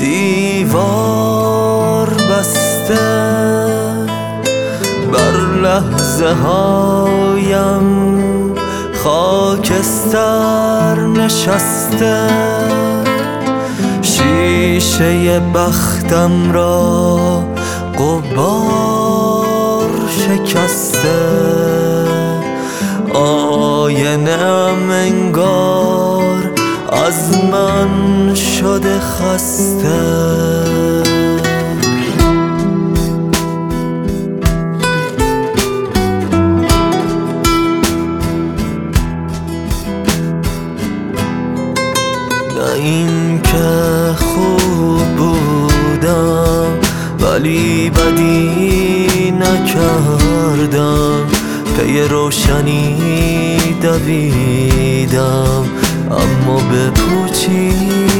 دیوار بسته بر لحظه هایم خاکستر نشسته، شیشه بختم را غبار شکسته، آینه ام انگار از من شده خسته. نه این که خوب بودم ولی بدی نکردم، پی روشنی دویدم اما به پوچی